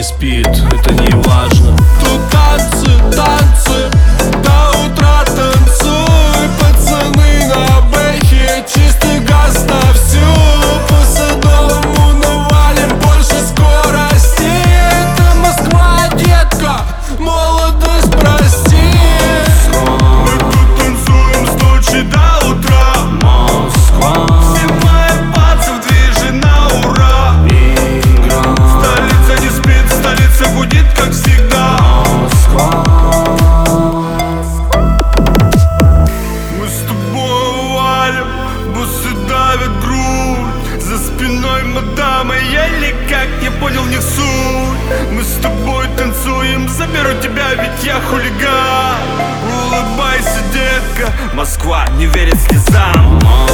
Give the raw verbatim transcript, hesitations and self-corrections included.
не спит, это не важно. Тут танцы, танцы, до утра танцуй. Пацаны на бэхе, чистый газ на всю. По Садовому навалим больше скорости. Это Москва, детка, молодость прости. Мы тут танцуем с ночи до утра. Москва, Все мои пацы в движе на ура. игра. Столица не спит, столица гудит, как всегда. Москва, Мы с тобой валим, бусы давят грудь. За спиной мадамы, еле как не понял в них суть. Мы с тобой танцуем, заберу тебя, ведь я хулиган. Улыбайся, детка, Москва не верит слезам.